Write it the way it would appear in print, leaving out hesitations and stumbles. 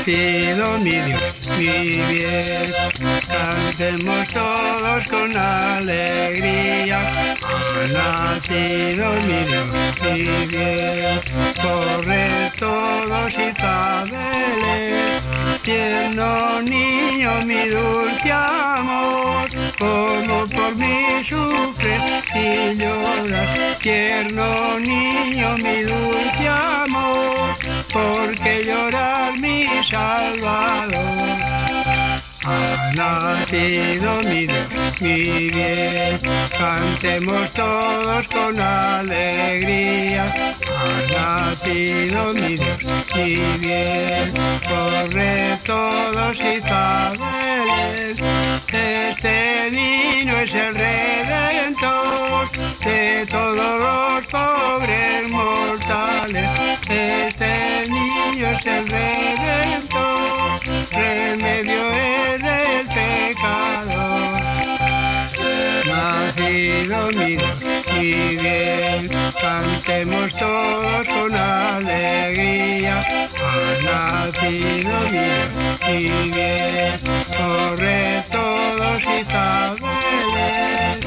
nacido mi Dios, mi bien. Cantemos todos con alegría, ha nacido mi Dios, mi bien. Corred todos y sabeles, tierno niño, mi dulce amor, como por mí sufres y lloras, tierno niño, mi dulce amor, porque llorar mi Salvador. Ha nacido mi Dios, mi bien, cantemos todos con alegría. Ha nacido mi Dios, mi bien, corred todos y sabeles, este niño es el Redentor de todos los pobres mortales. Este niño es el Redentor, remedio es del pecado. Nacido mi Dios, mi bien, cantemos todos con alegría. Ha nacido mi Dios, mi bien, corred todos y sabeles.